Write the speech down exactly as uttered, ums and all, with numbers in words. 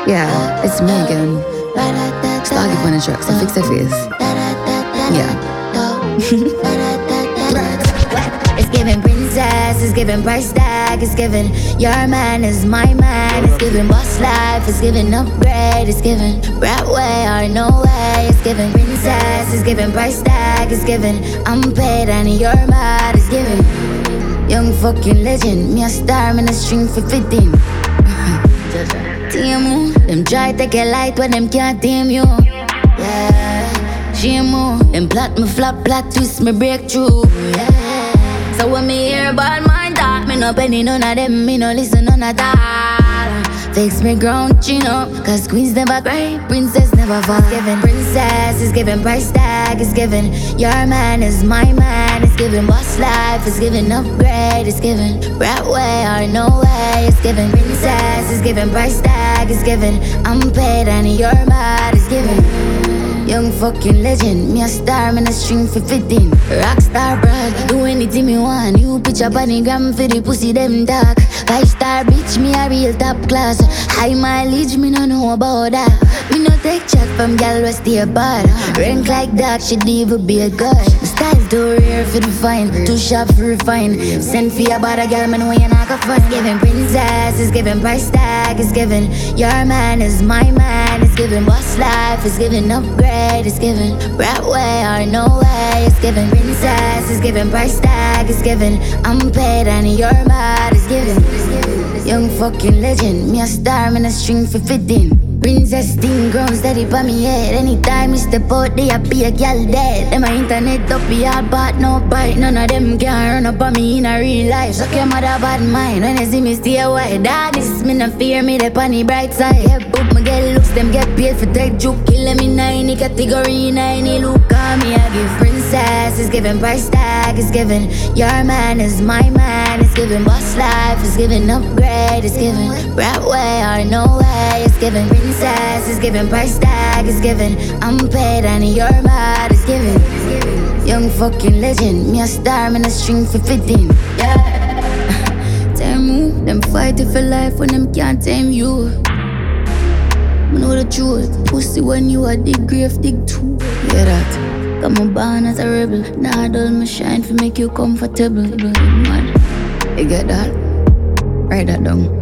Yeah, it's me again. Start up on the track, so fix your face. Yeah. It's giving princess, it's giving price tag, it's giving your man is my man, it's giving boss life, it's giving upgrade, it's giving Broadway or no way, it's giving princess, it's giving price tag, it's giving I'm paid and you're mad, it's giving young fucking legend, me a star, me a string for fifteen. Team, them try take a light when them can't tame you. Yeah, she move, them plot me flop, plot twist me breakthrough. Yeah, so when me hear about my talk, me no penny none of them, me no listen none at all. Fix me ground, chin up, cause queens never cry, princess never fall. It's giving princess, it's giving price tag, it's giving your man is my man, it's giving boss life, it's giving upgrade, it's giving Broadway or no way, it's giving princess, it's giving price tag, it's giving I'm paid and you're mad, it's giving young fucking legend, me a star, me a string for fifteen. Rockstar brag, do anything me want. New picture bunny gram for the pussy them dark. Five star bitch, me a real top class. High mileage, me no know about that. Me no take chat from gal we stay bad. Rank like that, should even be a god. My style too rare for the fine, too sharp for refine. Send for your bad gal, man, when you not go find. It's giving princess, it's giving price tag, it's giving your man is my man, it's giving boss life, it's giving upgrade, it's giving Broadway or no way, it's giving princess, it's giving price tag, it's giving I'm paid and you're mad, it's giving young fucking legend, me a star, me a string for fifteen. Princess thing ground steady pa me head. Anytime me step out, they a be a gal dead. Them a internet up be all but no bite. None of them can run up on me in a real life. Suck your mother bad mind when you see me stay away. Dog, this me no fear me the on the bright side. Yeah, book me get looks, them get paid for take juke. Kill them in any category, in any look. On me I give princess, it's giving price tag, it's giving your man is my man, it's giving boss life, it's giving upgrade, it's giving Broadway or no way, it's giving princess, it's giving price tag, it's giving I'm paid and you're mad, it's giving young fucking legend, me a star, me a string for fifteen. Yeah. Tell me, them fight for life when them can't tame you. I know the truth, pussy when you a dig grave, dig too. Yeah that. Come on, born as a rebel. Nah, dull me shine for make you comfortable. Man, you get that? Write that down.